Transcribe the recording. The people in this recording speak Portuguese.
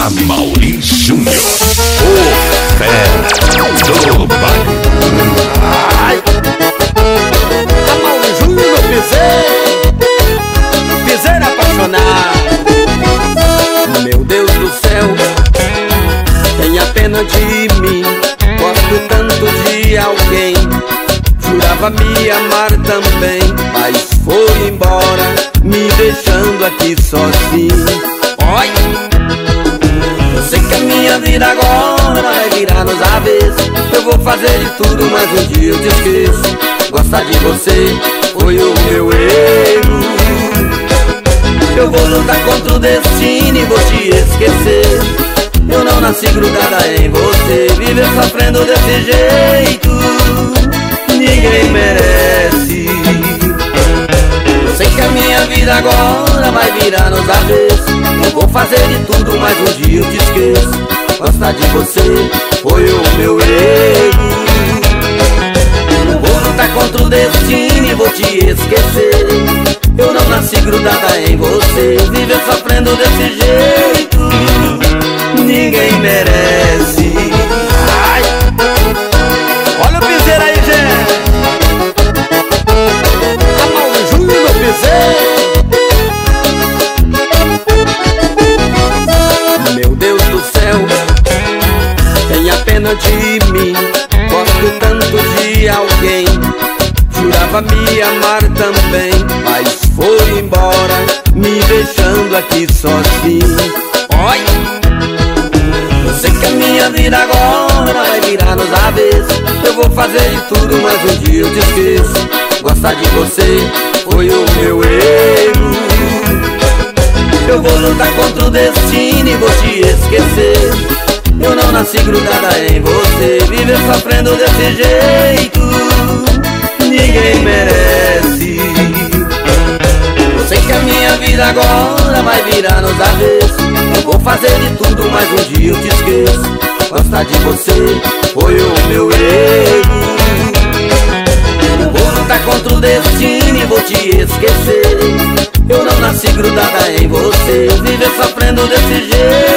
Amaury Júnior, o fera do baile. Amaury Júnior, piseiro apaixonado. Meu Deus do céu, tenha pena de mim. Gosto tanto de alguém, jurava me amar também, mas foi embora, me deixando aqui sozinho. Oi! Eu sei que a minha vida agora vai virar nos avessos. Eu vou fazer de tudo, mas um dia eu te esqueço. Gostar de você foi o meu erro. Eu vou lutar contra o destino e vou te esquecer. Eu não nasci grudada em você. Viver sofrendo desse jeito ninguém merece. Eu sei que a minha vida agora vai virar nos avessos. Eu vou fazer de tudo, mas um dia eu te esqueço. Gostar de você foi o meu erro. Eu vou lutar contra o destino e vou te esquecer. Eu não nasci grudada em você. Viver sofrendo desse jeito ninguém merece. Ai. Olha o piseiro aí, gente. Amaury Júnior, piseiro. Meu Deus do céu, tenha pena de mim. Gosto tanto de alguém, jurava me amar também, mas foi embora, me deixando aqui sozinho. Oi! Eu sei que a minha vida agora vai virar nos avessos. Eu vou fazer de tudo, mas um dia eu te esqueço. Gostar de você foi o meu erro. Eu vou lutar contra o destino e vou te esquecer. Eu não nasci grudada em você. Viver sofrendo desse jeito ninguém merece. Eu sei que a minha vida agora vai virar nos avessos. Eu vou fazer de tudo, mas um dia eu te esqueço. Gostar de você foi o meu erro. Eu vou lutar contra o destino e vou te esquecer. Eu não nasci grudada em você. Viver sofrendo desse jeito